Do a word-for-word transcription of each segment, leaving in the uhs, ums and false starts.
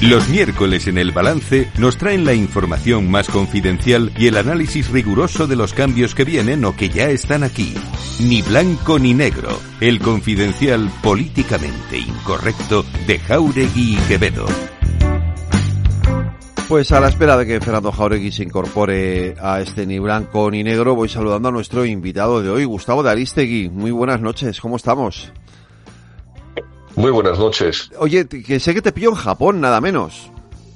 Los miércoles en El Balance nos traen la información más confidencial y el análisis riguroso de los cambios que vienen o que ya están aquí. Ni blanco ni negro. El confidencial políticamente incorrecto de Jáuregui y Quevedo. Pues a la espera de que Fernando Jáuregui se incorpore a este Ni Blanco ni Negro, voy saludando a nuestro invitado de hoy, Gustavo de Arístegui. Muy buenas noches, ¿cómo estamos? Muy buenas noches. Oye, que sé que te pillo en Japón, nada menos.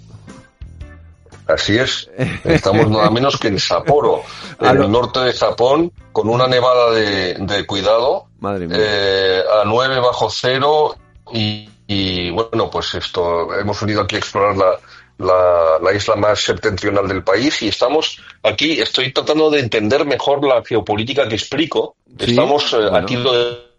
Así es, estamos nada menos que en Sapporo, en lo... el norte de Japón, con una nevada de, de cuidado, Madre mía. Eh, a nueve bajo cero y, y bueno, pues esto, hemos venido aquí a explorar la, la, la isla más septentrional del país y estamos aquí, estoy tratando de entender mejor la geopolítica que explico. ¿Sí? Estamos eh, Bueno. aquí lo de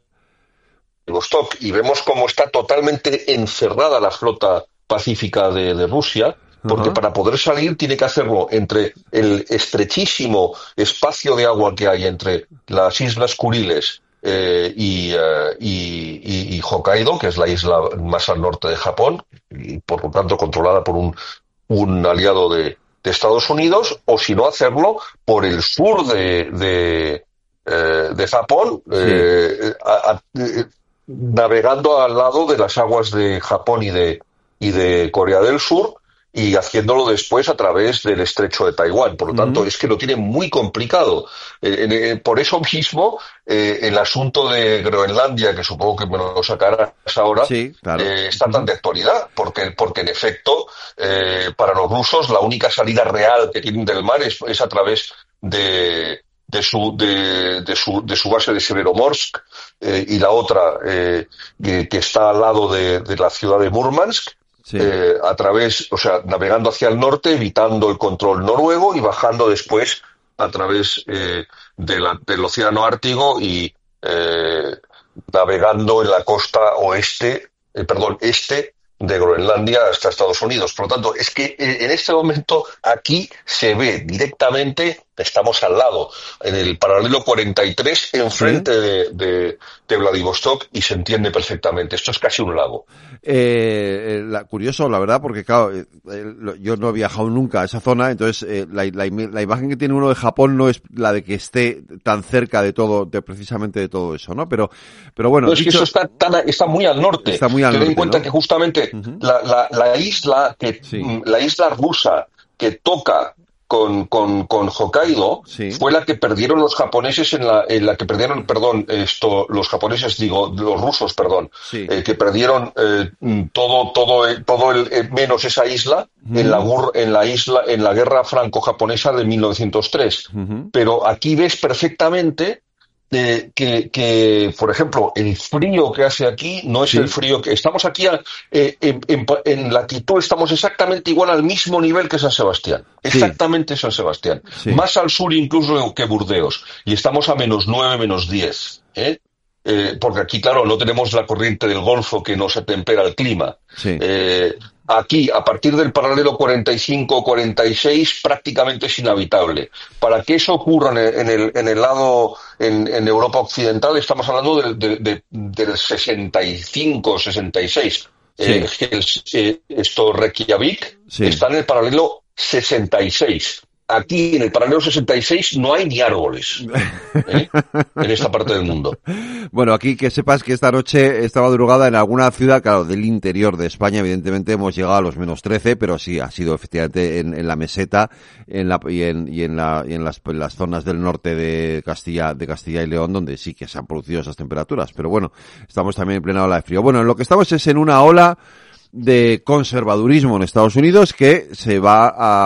Vostok y vemos cómo está totalmente encerrada la flota pacífica de, de Rusia, porque uh-huh. para poder salir tiene que hacerlo entre el estrechísimo espacio de agua que hay entre las Islas Kuriles eh, y, uh, y, y, y Hokkaido, que es la isla más al norte de Japón, y por lo tanto controlada por un, un aliado de, de Estados Unidos, o si no hacerlo por el sur de, de, eh, de Japón, sí. eh, a, a, navegando al lado de las aguas de Japón y de, y de Corea del Sur y haciéndolo después a través del estrecho de Taiwán. Por lo tanto, uh-huh. es que lo tiene muy complicado. Eh, eh, por eso mismo, eh, el asunto de Groenlandia, que supongo que me lo sacarás ahora, sí, claro. eh, está uh-huh. tan de actualidad, porque, porque en efecto, eh, para los rusos, la única salida real que tienen del mar es, es a través de... de su de, de su de su base de Severomorsk eh, y la otra eh, que, que está al lado de, de la ciudad de Murmansk, sí. eh, a través, o sea, navegando hacia el norte, evitando el control noruego y bajando después a través eh, de la, del océano Ártico y eh, navegando en la costa oeste, eh, perdón, este de Groenlandia hasta Estados Unidos. Por lo tanto, es que en este momento aquí se ve directamente, estamos al lado, en el paralelo cuarenta y tres, enfrente ¿sí? de, de, de Vladivostok, y se entiende perfectamente. Esto es casi un lago. Eh, la, curioso, la verdad, porque claro, eh, yo no he viajado nunca a esa zona, entonces eh, la, la, la imagen que tiene uno de Japón no es la de que esté tan cerca de todo, de precisamente de todo eso, ¿no? Pero, pero bueno. No, es dicho, que eso está, tan, está muy al norte. Está muy al Ten norte, en cuenta ¿no? que justamente uh-huh. la, la, la isla que sí. la isla rusa que toca con, con, con Hokkaido sí. fue la que perdieron los japoneses en la, en la que perdieron, perdón, esto, los japoneses, digo, los rusos, perdón, sí. eh, que perdieron eh, todo, todo, todo el, eh, menos esa isla uh-huh. en la, en la isla, en la guerra franco-japonesa de mil novecientos tres. Uh-huh. Pero aquí ves perfectamente Eh, que, que, por ejemplo, el frío que hace aquí no es sí. el frío que... Estamos aquí a, eh, en, en, en latitud, estamos exactamente igual al mismo nivel que San Sebastián. Sí. Exactamente San Sebastián. Sí. Más al sur incluso que Burdeos. Y estamos a menos nueve, menos diez. ¿eh? Eh, porque aquí, claro, no tenemos la corriente del Golfo que nos atempera el clima. Sí. Eh, aquí, a partir del paralelo cuarenta y cinco cuarenta y seis, prácticamente es inhabitable. Para que eso ocurra en el, en el, en el lado, en, en Europa Occidental, estamos hablando del, de, de, del sesenta y cinco sesenta y seis. Sí. Eh, el, eh, esto, Reykjavik, sí. está en el paralelo sesenta y seis. Aquí, en el paralelo sesenta y seis, no hay ni árboles, ¿eh? en esta parte del mundo. Bueno, aquí que sepas que esta noche estaba madrugada en alguna ciudad, claro, del interior de España. Evidentemente hemos llegado a los menos trece, pero sí, ha sido efectivamente en, en la meseta en la, y, en, y, en la, y en, las, en las zonas del norte de Castilla, de Castilla y León, donde sí que se han producido esas temperaturas. Pero bueno, estamos también en plena ola de frío. Bueno, en lo que estamos es en una ola de conservadurismo en Estados Unidos que se va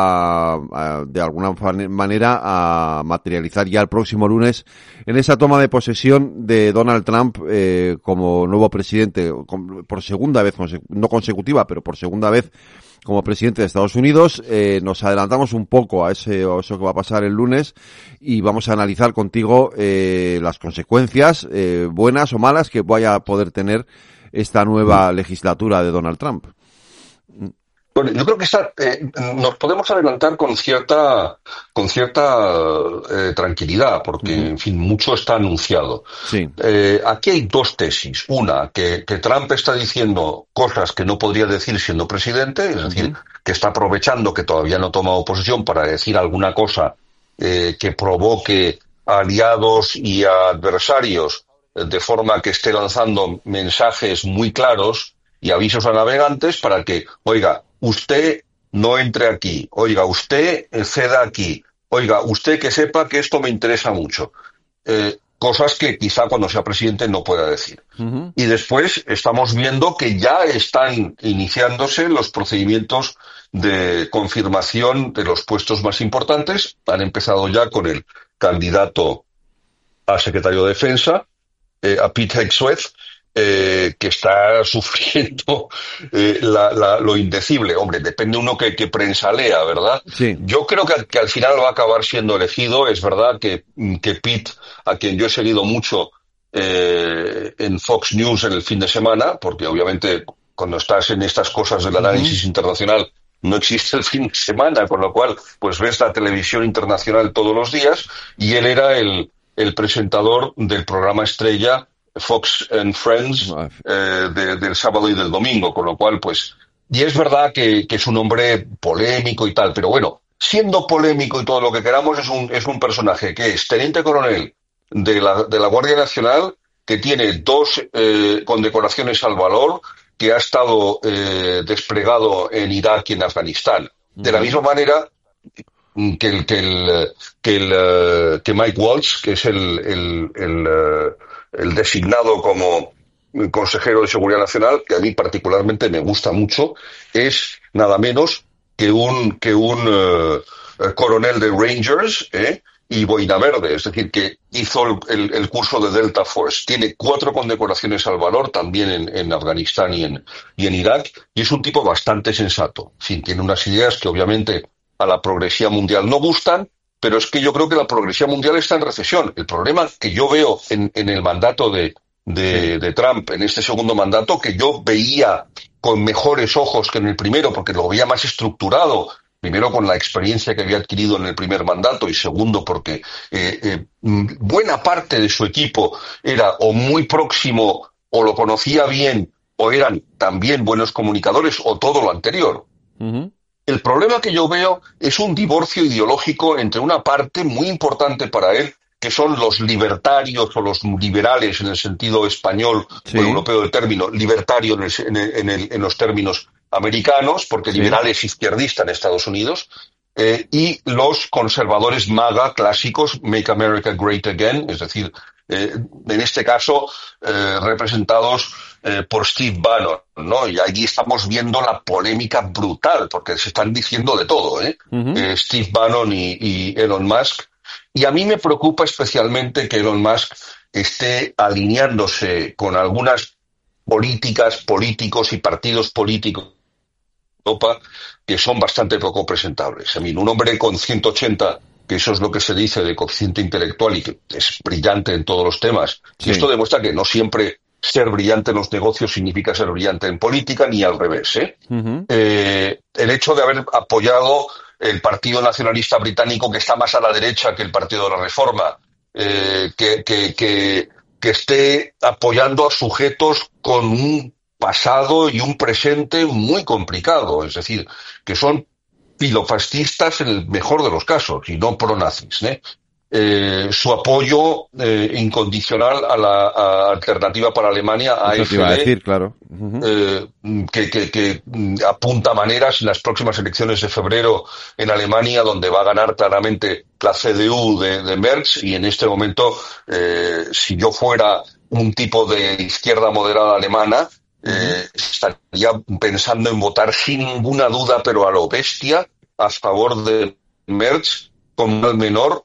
a, a de alguna manera a materializar ya el próximo lunes en esa toma de posesión de Donald Trump eh, como nuevo presidente por segunda vez, no consecutiva, pero por segunda vez como presidente de Estados Unidos. Eh, nos adelantamos un poco a, ese, a eso que va a pasar el lunes y vamos a analizar contigo eh, las consecuencias eh, buenas o malas que vaya a poder tener esta nueva legislatura de Donald Trump. Bueno, yo creo que está, eh, nos podemos adelantar con cierta, con cierta eh, tranquilidad, porque, Uh-huh. en fin, mucho está anunciado. Sí. Eh, aquí hay dos tesis. Una, que, que Trump está diciendo cosas que no podría decir siendo presidente, es decir, Uh-huh. que está aprovechando que todavía no toma oposición para decir alguna cosa eh, que provoque a aliados y a adversarios, eh, de forma que esté lanzando mensajes muy claros y avisos a navegantes para que, oiga, usted no entre aquí, oiga, usted ceda aquí, oiga, usted que sepa que esto me interesa mucho. Eh, cosas que quizá cuando sea presidente no pueda decir. Uh-huh. Y después estamos viendo que ya están iniciándose los procedimientos de confirmación de los puestos más importantes. Han empezado ya con el candidato a secretario de Defensa, eh, a Pete Hegseth, eh, que está sufriendo eh, la, la, lo indecible. Hombre, depende uno que, que prensa lea, ¿verdad? Sí. Yo creo que, que al final va a acabar siendo elegido. Es verdad que, que Pete, a quien yo he seguido mucho eh, en Fox News en el fin de semana, porque obviamente cuando estás en estas cosas del análisis uh-huh. internacional no existe el fin de semana, con lo cual pues ves la televisión internacional todos los días, y él era el, el presentador del programa estrella Fox and Friends eh, de, del sábado y del domingo, con lo cual, pues, y es verdad que, que es un hombre polémico y tal, pero bueno, siendo polémico y todo lo que queramos, es un, es un personaje que es teniente coronel de la, de la Guardia Nacional, que tiene dos eh, condecoraciones al valor, que ha estado eh, desplegado en Irak y en Afganistán. De la misma manera que el, que el, que el, que Mike Waltz, que es el, el, el, el designado como consejero de Seguridad Nacional, que a mí particularmente me gusta mucho, es nada menos que un, que un uh, coronel de Rangers, ¿eh? y boina verde, es decir, que hizo el, el, el curso de Delta Force. Tiene cuatro condecoraciones al valor, también en, en Afganistán y en, y en Irak, y es un tipo bastante sensato. En fin, tiene unas ideas que obviamente a la progresía mundial no gustan, pero es que yo creo que la progresía mundial está en recesión. El problema que yo veo en, en el mandato de, de, sí. de Trump, en este segundo mandato, que yo veía con mejores ojos que en el primero, porque lo veía más estructurado, primero con la experiencia que había adquirido en el primer mandato, y segundo porque eh, eh, buena parte de su equipo era o muy próximo, o lo conocía bien, o eran también buenos comunicadores, o todo lo anterior. Uh-huh. El problema que yo veo es un divorcio ideológico entre una parte muy importante para él, que son los libertarios o los liberales en el sentido español sí. o europeo del término, libertario en, el, en, el, en, el, en los términos americanos, porque sí. liberal es izquierdista en Estados Unidos, eh, y los conservadores MAGA clásicos, Make America Great Again, es decir, eh, en este caso eh, representados eh, por Steve Bannon, ¿no? Y allí estamos viendo la polémica brutal, porque se están diciendo de todo, ¿eh? Uh-huh. eh Steve Bannon y, y Elon Musk. Y a mí me preocupa especialmente que Elon Musk esté alineándose con algunas políticas, políticos y partidos políticos de Europa que son bastante poco presentables. A mí, un hombre con ciento ochenta, que eso es lo que se dice de coeficiente intelectual y que es brillante en todos los temas, sí. y esto demuestra que no siempre ser brillante en los negocios significa ser brillante en política, ni al revés, ¿eh? Uh-huh. Eh, el hecho de haber apoyado el Partido Nacionalista Británico, que está más a la derecha que el Partido de la Reforma, eh, que, que, que, que esté apoyando a sujetos con un pasado y un presente muy complicado, es decir, que son filofascistas en el mejor de los casos y no pronazis, ¿eh? Eh, su apoyo eh, incondicional a la a Alternativa para Alemania, a Eso te iba a decir, claro. Uh-huh. eh, que, que, que apunta maneras en las próximas elecciones de febrero en Alemania, donde va a ganar claramente la C D U de, de Merz, y en este momento, eh, si yo fuera un tipo de izquierda moderada alemana, eh, estaría pensando en votar sin ninguna duda, pero a lo bestia, a favor de Merz, con mal menor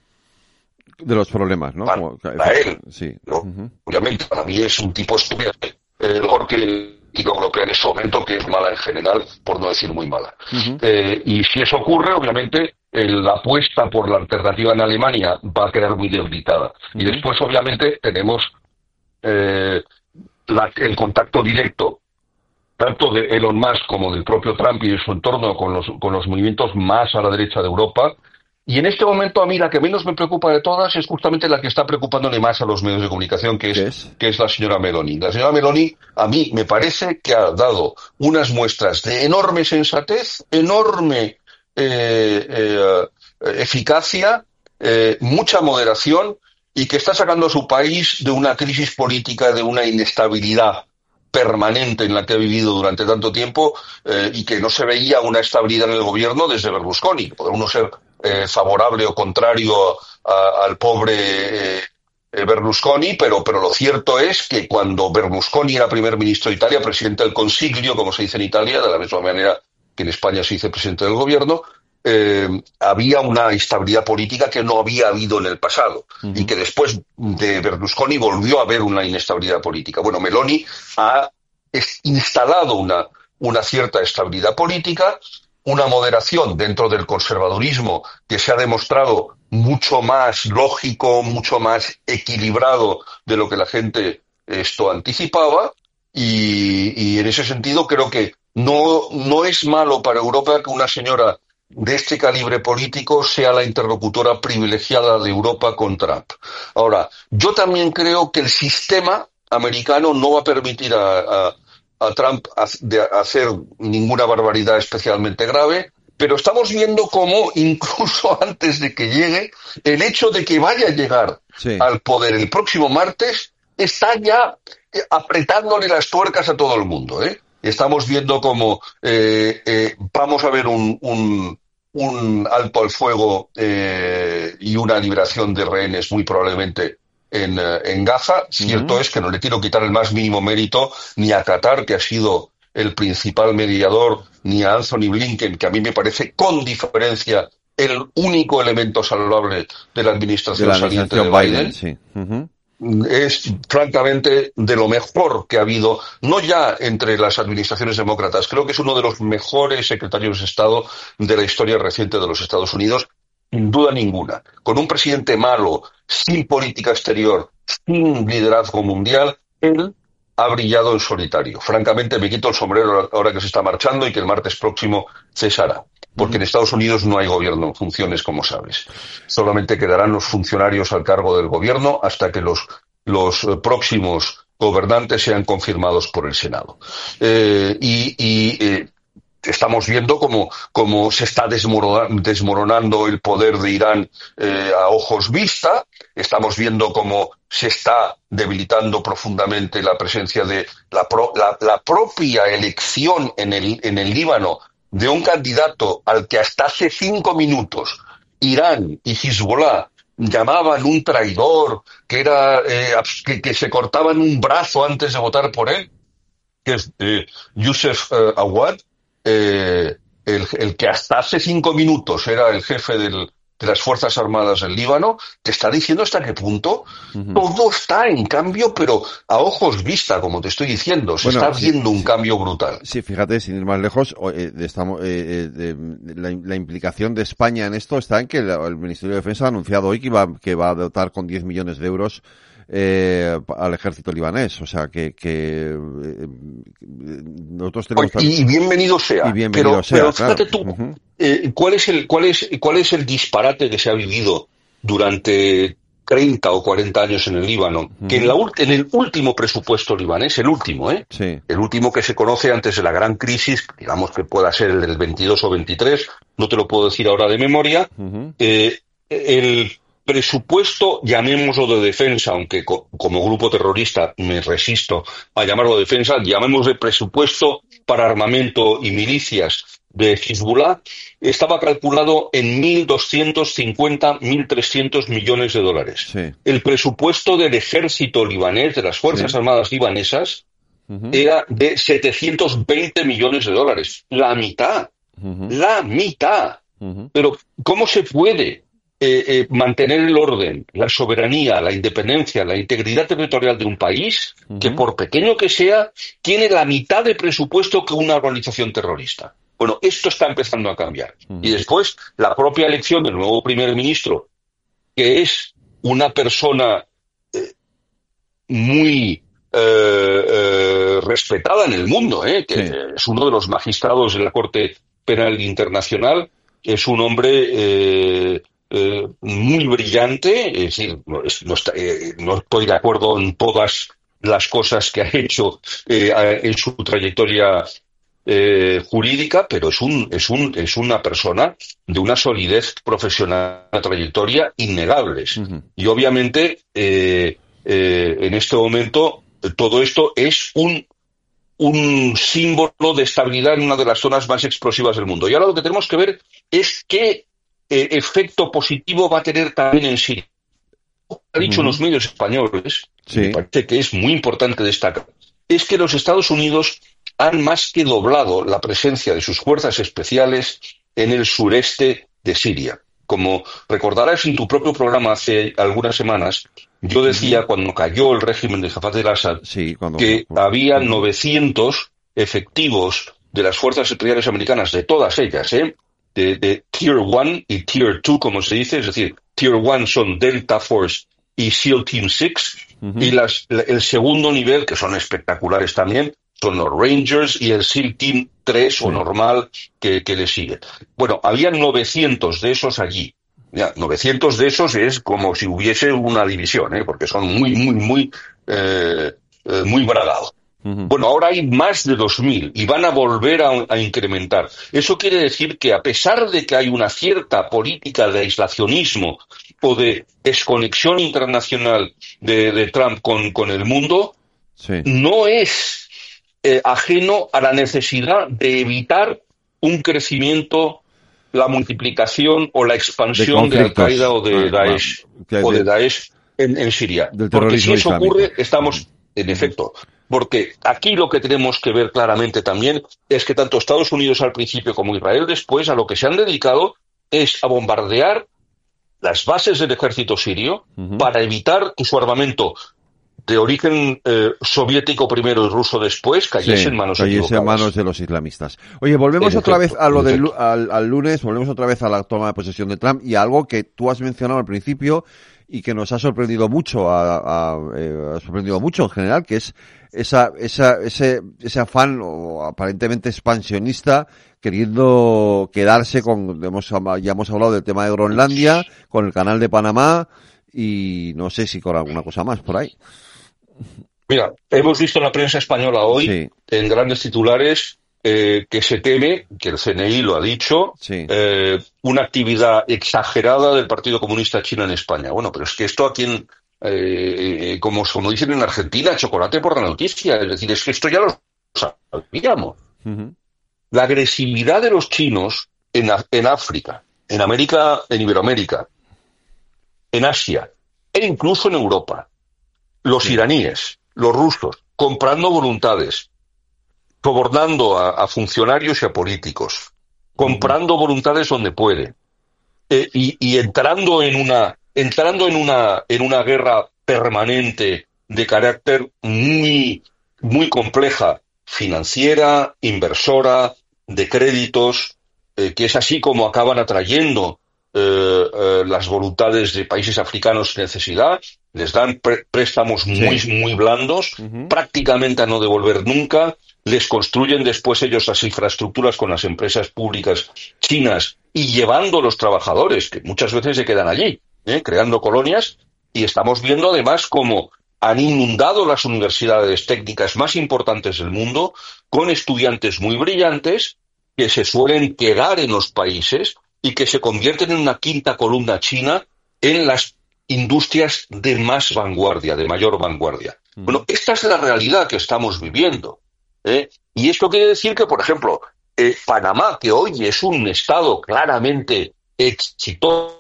de los problemas, ¿no? Para, Como, para él, sí. ¿no? Uh-huh. Obviamente, para mí es un tipo estúpido, eh, mejor que el Unión Europea en ese momento, que es mala en general, por no decir muy mala. Uh-huh. Eh, y si eso ocurre, obviamente, eh, la apuesta por la alternativa en Alemania va a quedar muy debilitada. Uh-huh. Y después, obviamente, tenemos eh, la, el contacto directo tanto de Elon Musk como del propio Trump y de su entorno con los, con los movimientos más a la derecha de Europa. Y en este momento a mí la que menos me preocupa de todas es justamente la que está preocupándole más a los medios de comunicación, que es, es? que es la señora Meloni. La señora Meloni a mí me parece que ha dado unas muestras de enorme sensatez, enorme eh, eh, eficacia, eh, mucha moderación, y que está sacando a su país de una crisis política, de una inestabilidad permanente en la que ha vivido durante tanto tiempo, eh, y que no se veía una estabilidad en el gobierno desde Berlusconi. Podrá uno ser eh, favorable o contrario a, al pobre eh, Berlusconi, pero, pero lo cierto es que cuando Berlusconi era primer ministro de Italia, presidente del Consiglio, como se dice en Italia, de la misma manera que en España se dice presidente del gobierno, eh, había una estabilidad política que no había habido en el pasado, uh-huh. y que después de Berlusconi volvió a haber una inestabilidad política. Bueno, Meloni ha instalado una, una cierta estabilidad política, una moderación dentro del conservadurismo que se ha demostrado mucho más lógico, mucho más equilibrado de lo que la gente esto anticipaba, y, y en ese sentido creo que no, no es malo para Europa que una señora de este calibre político sea la interlocutora privilegiada de Europa con Trump. Ahora, yo también creo que el sistema americano no va a permitir a, a, a Trump de hacer ninguna barbaridad especialmente grave, pero estamos viendo cómo, incluso antes de que llegue, el hecho de que vaya a llegar sí. al poder el próximo martes está ya apretándole las tuercas a todo el mundo, ¿eh? Estamos viendo cómo eh, eh, vamos a ver un, un, un alto al fuego eh, y una liberación de rehenes muy probablemente en, en Gaza. Uh-huh. Cierto es que no le quiero quitar el más mínimo mérito ni a Qatar, que ha sido el principal mediador, ni a Anthony Blinken, que a mí me parece con diferencia el único elemento saludable de la administración, de la administración saliente de Biden. Biden sí. Uh-huh. Es francamente de lo mejor que ha habido, no ya entre las administraciones demócratas, creo que es uno de los mejores secretarios de Estado de la historia reciente de los Estados Unidos, sin duda ninguna. Con un presidente malo, sin política exterior, sin liderazgo mundial, él ha brillado en solitario. Francamente me quito el sombrero ahora que se está marchando y que el martes próximo cesará. Porque en Estados Unidos no hay gobierno en funciones, como sabes. Solamente quedarán los funcionarios al cargo del gobierno hasta que los, los próximos gobernantes sean confirmados por el Senado. Eh, y y eh, estamos viendo cómo, cómo se está desmoronando, desmoronando el poder de Irán eh, a ojos vista. Estamos viendo cómo se está debilitando profundamente la presencia de la, pro, la, la propia elección en el, en el Líbano de un candidato al que hasta hace cinco minutos Irán y Hezbollah llamaban un traidor, que era eh, que, que se cortaban un brazo antes de votar por él, que es eh, Youssef eh, Awad, eh, el, el que hasta hace cinco minutos era el jefe del, de las Fuerzas Armadas del Líbano, te está diciendo hasta qué punto uh-huh. todo está en cambio, pero a ojos vista, como te estoy diciendo, se bueno, está sí, viendo un sí, cambio brutal. Sí, fíjate, sin ir más lejos, eh, estamos, eh, eh, la, la implicación de España en esto está en que la, el Ministerio de Defensa ha anunciado hoy que va, que va a dotar con diez millones de euros Eh, al ejército libanés, o sea que, que eh, nosotros tenemos y, y bienvenido sea, y bienvenido pero, sea, pero claro. fíjate tú uh-huh. eh, cuál es el cuál es cuál es el disparate que se ha vivido durante treinta o cuarenta años en el Líbano, uh-huh. que en, la, en el último presupuesto libanés, el último, eh, sí. el último que se conoce antes de la gran crisis, digamos que pueda ser el del veintidós o veintitrés, no te lo puedo decir ahora de memoria, uh-huh. eh, el presupuesto, llamémoslo de defensa, aunque co- como grupo terrorista me resisto a llamarlo de defensa, llamémoslo presupuesto para armamento y milicias de Hezbollah, estaba calculado en mil doscientos cincuenta, mil trescientos millones de dólares. Sí. El presupuesto del ejército libanés, de las Fuerzas sí. Armadas libanesas, uh-huh. era de setecientos veinte millones de dólares. La mitad. Uh-huh. La mitad. Uh-huh. Pero, ¿cómo se puede Eh, eh, mantener el orden, la soberanía, la independencia, la integridad territorial de un país uh-huh. que, por pequeño que sea, tiene la mitad de presupuesto que una organización terrorista? Bueno, esto está empezando a cambiar. Uh-huh. Y después, la propia elección del nuevo primer ministro, que es una persona eh, muy eh, eh, eh, respetada en el mundo, ¿eh? Que sí. es uno de los magistrados de la Corte Penal Internacional, es un hombre eh, eh, muy brillante, es decir, no, es, no, está, eh, no estoy de acuerdo en todas las cosas que ha hecho eh, en su trayectoria eh, jurídica, pero es un es un es una persona de una solidez profesional, una trayectoria innegables. Uh-huh. Y obviamente eh, eh, en este momento todo esto es un un símbolo de estabilidad en una de las zonas más explosivas del mundo. Y ahora lo que tenemos que ver es qué eh, efecto positivo va a tener también en Siria. Ha dicho en uh-huh. los medios españoles, sí. me parece que es muy importante destacar, es que los Estados Unidos han más que doblado la presencia de sus fuerzas especiales en el sureste de Siria. Como recordarás en tu propio programa hace algunas semanas, yo decía uh-huh. cuando cayó el régimen de Hafez el-Assad sí, cuando... que había uh-huh. novecientos efectivos de las fuerzas especiales americanas, de todas ellas, ¿eh? de, de Tier uno y Tier dos, como se dice, es decir, Tier uno son Delta Force y SEAL Team seis, uh-huh. y las, el segundo nivel, que son espectaculares también, son los Rangers y el SEAL Team tres sí. o normal que, que le sigue. Bueno, había novecientos de esos allí. Ya, novecientos de esos es como si hubiese una división, ¿eh? Porque son muy, muy, muy, eh, eh, muy bragados. Uh-huh. Bueno, ahora hay más de dos mil y van a volver a, a incrementar. Eso quiere decir que a pesar de que hay una cierta política de aislacionismo o de desconexión internacional de, de Trump con, con el mundo, sí. no es eh, ajeno a la necesidad de evitar un crecimiento, la multiplicación o la expansión de, de Al-Qaeda o de ah, Daesh, bueno, o de Daesh en, en Siria. Porque si eso islámico. ocurre, estamos, uh-huh. en efecto, porque aquí lo que tenemos que ver claramente también es que tanto Estados Unidos al principio como Israel después a lo que se han dedicado es a bombardear las bases del ejército sirio uh-huh. para evitar que su armamento de origen eh, soviético primero y ruso después cayese sí, en manos cayese en manos de los islamistas. Oye, volvemos en otra efecto, vez a lo del al, al lunes, volvemos otra vez a la toma de posesión de Trump y a algo que tú has mencionado al principio y que nos ha sorprendido mucho, a, a, eh, ha sorprendido mucho en general, que es esa, esa, ese, ese afán o, aparentemente expansionista queriendo quedarse con, hemos, ya hemos hablado del tema de Groenlandia, con el canal de Panamá y no sé si con alguna cosa más por ahí. Mira, hemos visto en la prensa española hoy, sí. en grandes titulares, eh, que se teme, que el C N I lo ha dicho, sí. eh, una actividad exagerada del Partido Comunista Chino en España. Bueno, pero es que esto aquí, en, eh, como, como dicen en Argentina, chocolate por la noticia. Es decir, es que esto ya lo sabíamos. Uh-huh. La agresividad de los chinos en, en África, en América, en Iberoamérica, en Asia e incluso en Europa. Los sí. iraníes, los rusos, comprando voluntades, sobornando a, a funcionarios y a políticos, comprando uh-huh. voluntades donde puede, eh, y, y entrando en una, entrando en una, en una guerra permanente de carácter muy, muy compleja, financiera, inversora, de créditos, eh, que es así como acaban atrayendo eh, eh, las voluntades de países africanos sin necesidad. Les dan pre- préstamos muy, sí. muy blandos, uh-huh. prácticamente a no devolver nunca, les construyen después ellos las infraestructuras con las empresas públicas chinas y llevando los trabajadores, que muchas veces se quedan allí, ¿eh? creando colonias, y estamos viendo además cómo han inundado las universidades técnicas más importantes del mundo con estudiantes muy brillantes que se suelen quedar en los países y que se convierten en una quinta columna china en las industrias de más vanguardia, de mayor vanguardia. Mm. Bueno, esta es la realidad que estamos viviendo, ¿eh? Y esto quiere decir que, por ejemplo, eh, Panamá, que hoy es un estado claramente exitoso,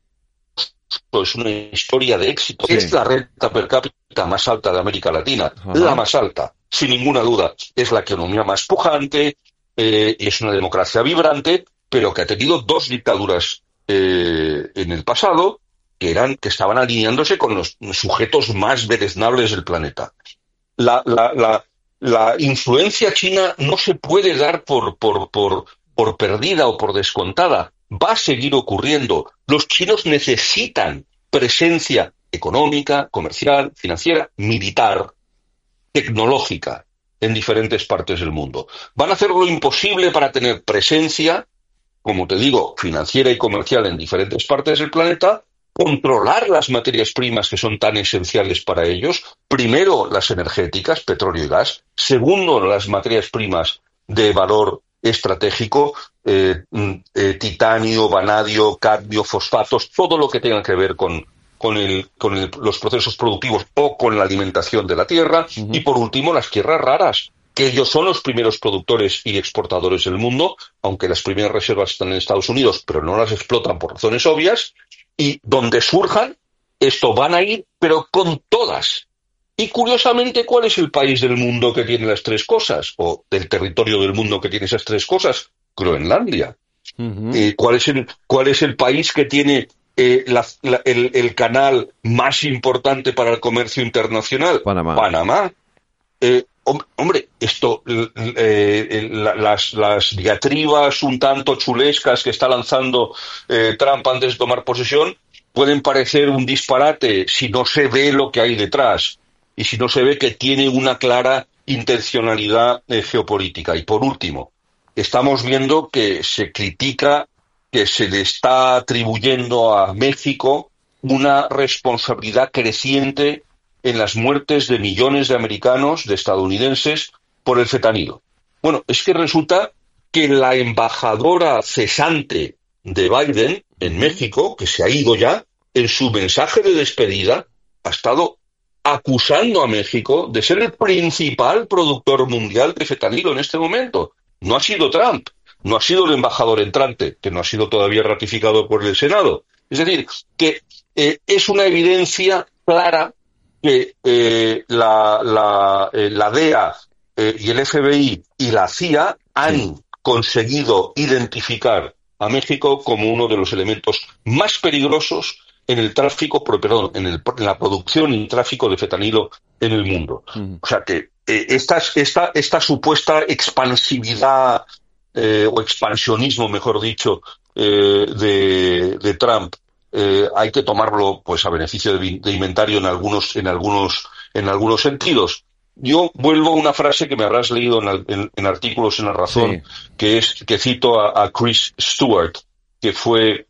es una historia de éxito, sí. es la renta per cápita más alta de América Latina, uh-huh. la más alta, sin ninguna duda, es la economía más pujante, eh, es una democracia vibrante, pero que ha tenido dos dictaduras eh, en el pasado, que eran que estaban alineándose con los sujetos más deleznables del planeta. La, la, la, la influencia china no se puede dar por, por, por, por perdida o por descontada. Va a seguir ocurriendo. Los chinos necesitan presencia económica, comercial, financiera, militar, tecnológica. en diferentes partes del mundo. Van a hacer lo imposible para tener presencia, como te digo, financiera y comercial en diferentes partes del planeta, controlar las materias primas que son tan esenciales para ellos. Primero, las energéticas, petróleo y gas. Segundo, las materias primas de valor estratégico, eh, eh, titanio, vanadio, cadmio, fosfatos, todo lo que tenga que ver con, con, el, con el, los procesos productivos o con la alimentación de la tierra. Uh-huh. Y por último, las tierras raras, que ellos son los primeros productores y exportadores del mundo, aunque las primeras reservas están en Estados Unidos, pero no las explotan por razones obvias. Y donde surjan, esto van a ir, pero con todas. Y curiosamente, ¿cuál es el país del mundo que tiene las tres cosas? O del territorio del mundo que tiene esas tres cosas. Groenlandia. Uh-huh. Eh, ¿cuál es el, cuál es el país que tiene eh, la, la, el, el canal más importante para el comercio internacional? Panamá. Panamá. Eh, hombre, esto, eh, las, las diatribas un tanto chulescas que está lanzando eh, Trump antes de tomar posesión pueden parecer un disparate si no se ve lo que hay detrás y si no se ve que tiene una clara intencionalidad eh, geopolítica. Y por último, estamos viendo que se critica que se le está atribuyendo a México una responsabilidad creciente en las muertes de millones de americanos, de estadounidenses, por el fentanilo. Bueno, es que resulta que la embajadora cesante de Biden en México, que se ha ido ya, en su mensaje de despedida, ha estado acusando a México de ser el principal productor mundial de fentanilo en este momento. No ha sido Trump, no ha sido el embajador entrante, que no ha sido todavía ratificado por el Senado. Es decir, que eh, es una evidencia clara que eh, la, la, eh, la D E A eh, y el F B I y la C I A han sí. conseguido identificar a México como uno de los elementos más peligrosos en el tráfico, perdón, en, el, en la producción y tráfico de fentanilo en el mundo. Uh-huh. O sea que eh, esta, esta, esta supuesta expansividad eh, o expansionismo, mejor dicho, eh, de, de Trump, Eh, hay que tomarlo pues a beneficio de, de inventario en algunos en algunos en algunos sentidos. Yo vuelvo a una frase que me habrás leído en, en, en artículos en La Razón, sí. que es que cito a, a Chris Stewart, que fue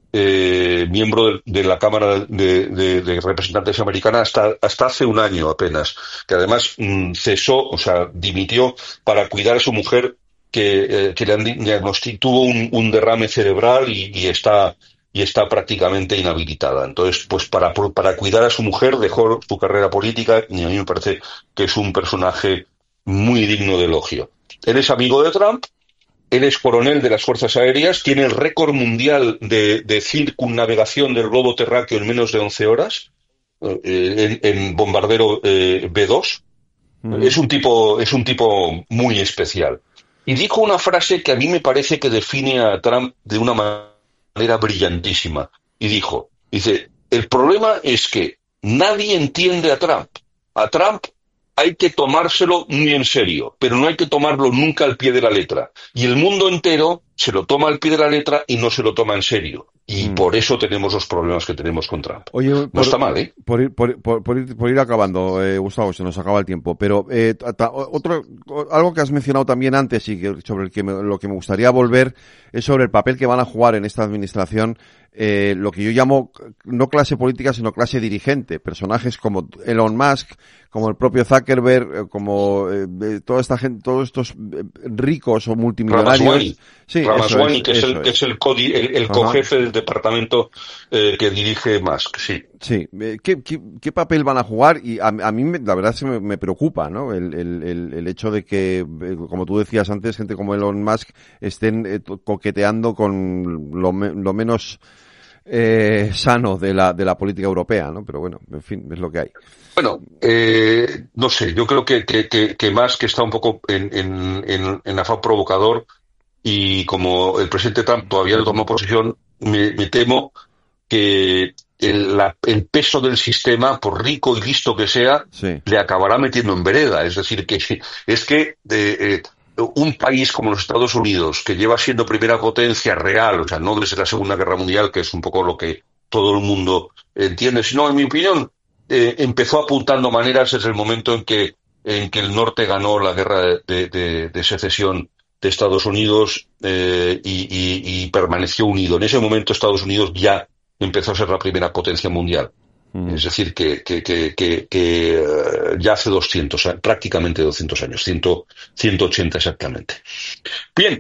eh, miembro de, de la Cámara de, de, de Representantes americana hasta hasta hace un año apenas, que además mmm, cesó, o sea, dimitió para cuidar a su mujer que eh, que le diagnosticó tuvo un, un derrame cerebral y, y está y está prácticamente inhabilitada. Entonces, pues para, para cuidar a su mujer dejó su carrera política y a mí me parece que es un personaje muy digno de elogio. Él es amigo de Trump, él es coronel de las Fuerzas Aéreas, tiene el récord mundial de, de circunnavegación del globo terráqueo en menos de once horas, eh, en, en bombardero eh, B dos. Mm. Es un tipo, es un tipo muy especial. Y dijo una frase que a mí me parece que define a Trump de una manera manera brillantísima, y dijo, dice, el problema es que nadie entiende a Trump. A Trump hay que tomárselo muy en serio, pero no hay que tomarlo nunca al pie de la letra. Y el mundo entero se lo toma al pie de la letra y no se lo toma en serio. Y mm. por eso tenemos los problemas que tenemos con Trump. Oye, no por, está mal, ¿eh? Por ir, por, por, por ir, por ir acabando, eh, Gustavo, se nos acaba el tiempo. Pero eh, ta, otro, algo que has mencionado también antes y que, sobre el que me, lo que me gustaría volver es sobre el papel que van a jugar en esta administración eh, lo que yo llamo no clase política sino clase dirigente. Personajes como Elon Musk, como el propio Zuckerberg, como eh, toda esta gente, todos estos ricos o multimillonarios. Ramaswamy, sí, Ramaswamy, es, que, es el, que es el codi, el, el cojefe del departamento eh, que dirige Musk, sí. Sí, ¿Qué, qué, qué papel van a jugar? Y a, a mí me, la verdad se me, me preocupa, ¿no? El, el, el, el hecho de que, como tú decías antes, gente como Elon Musk estén eh, coqueteando con lo, lo menos eh, sano de la de la política europea, ¿no? Pero bueno, en fin, es lo que hay. Bueno, eh, no sé, yo creo que, que, que, que Musk está un poco en, en, en, en afán provocador y como el presidente Trump todavía no tomó posesión, me, me temo que el, la, el peso del sistema, por rico y listo que sea, sí. le acabará metiendo en vereda. Es decir, que es que eh, eh, un país como los Estados Unidos, que lleva siendo primera potencia real, o sea, no desde la Segunda Guerra Mundial, que es un poco lo que todo el mundo entiende, sino, en mi opinión, eh, empezó apuntando maneras desde el momento en que en que el norte ganó la guerra de, de, de secesión de Estados Unidos eh, y, y, y permaneció unido. En ese momento Estados Unidos ya empezó a ser la primera potencia mundial. Mm. Es decir, que, que, que, que, que uh, ya hace doscientos, prácticamente doscientos años, cien, ciento ochenta exactamente. Bien,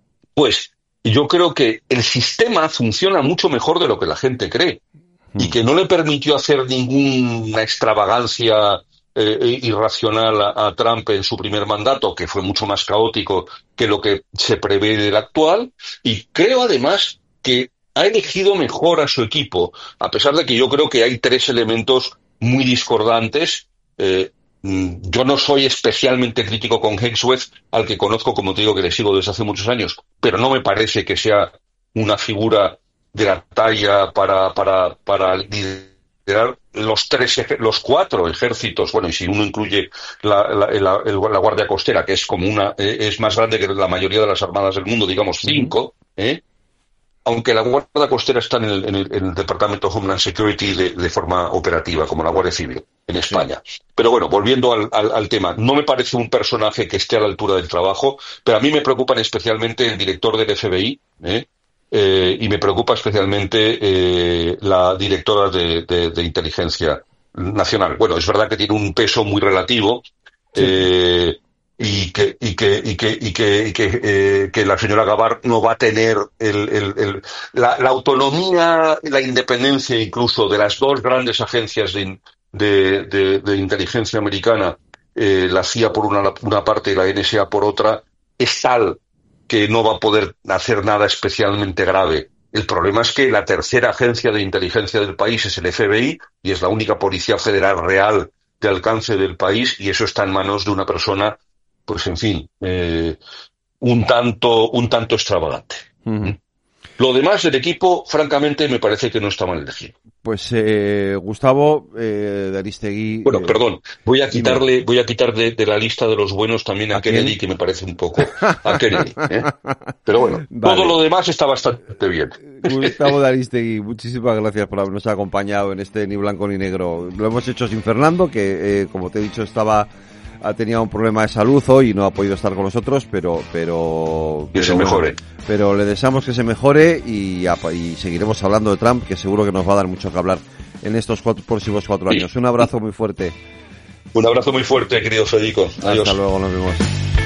pues yo creo que el sistema funciona mucho mejor de lo que la gente cree mm. y que no le permitió hacer ninguna extravagancia Eh, irracional a, a Trump en su primer mandato, que fue mucho más caótico que lo que se prevé del actual, y creo además que ha elegido mejor a su equipo, a pesar de que yo creo que hay tres elementos muy discordantes. Eh, yo no soy especialmente crítico con Hemsworth, al que conozco, como te digo, que le sigo desde hace muchos años, pero no me parece que sea una figura de la talla para, para, para liderar los tres, los cuatro ejércitos, bueno, y si uno incluye la, la, la, la Guardia Costera, que es como una, eh, es más grande que la mayoría de las armadas del mundo, digamos cinco, ¿eh? Aunque la Guardia Costera está en el, en el, en el Departamento de Homeland Security de, de forma operativa, como la Guardia Civil en España. Sí. Pero bueno, volviendo al, al, al tema, no me parece un personaje que esté a la altura del trabajo, pero a mí me preocupan especialmente el director del F B I, ¿eh? Eh, y me preocupa especialmente eh, la directora de, de, de inteligencia nacional. Bueno, es verdad que tiene un peso muy relativo, sí. eh, y que y que y que y que, y que, eh, que la señora Gabbard no va a tener el, el, el la, la autonomía, la independencia incluso de las dos grandes agencias de, de, de, de inteligencia americana, eh, la C I A por una, una parte y la N S A por otra, es tal que no va a poder hacer nada especialmente grave. El problema es que la tercera agencia de inteligencia del país es el F B I y es la única policía federal real de alcance del país, y eso está en manos de una persona, pues en fin, eh, un tanto, un tanto extravagante. Uh-huh. Lo demás del equipo, francamente, me parece que no está mal elegido. Pues eh, Gustavo eh, de Aristegui. Bueno, eh, perdón, voy a quitarle, dime. voy a quitar de, de la lista de los buenos también a, ¿A Kennedy, quién? Que me parece un poco a Kennedy. ¿eh? Pero bueno, vale. Todo lo demás está bastante bien. Gustavo de Aristegui, muchísimas gracias por habernos acompañado en este Ni Blanco ni Negro. Lo hemos hecho sin Fernando, que eh, como te he dicho estaba ha tenido un problema de salud hoy y no ha podido estar con nosotros, pero pero que pero, se mejore. Pero le deseamos que se mejore y, y seguiremos hablando de Trump, que seguro que nos va a dar mucho que hablar en estos cuatro, próximos cuatro años. Sí. Un abrazo muy fuerte. Un abrazo muy fuerte, querido Federico. Adiós. Hasta luego, nos vemos.